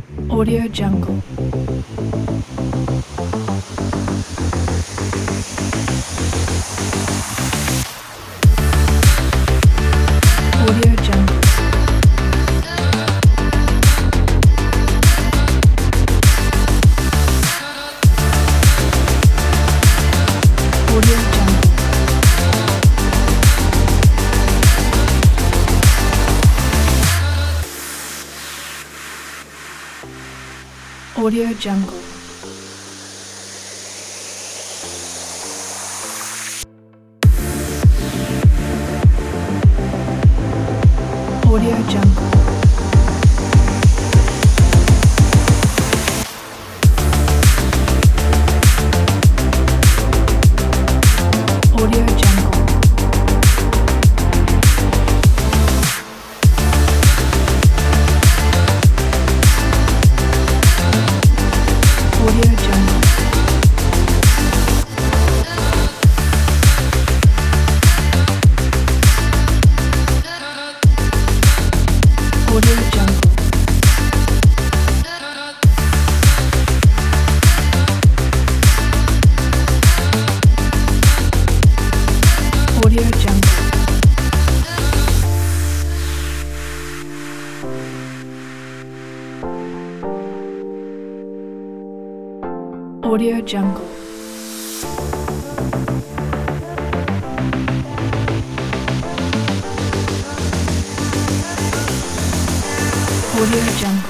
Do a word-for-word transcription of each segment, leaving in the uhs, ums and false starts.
Audio Jungle. Audio Jungle. Audio Jungle. Audio Jungle. Audio Jungle. Audio Jungle. Audio Jungle. Audio Jungle. Audio Jungle. Audio Jungle. Audio Jungle.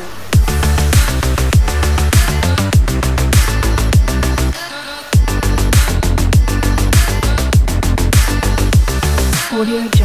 Audio Jungle.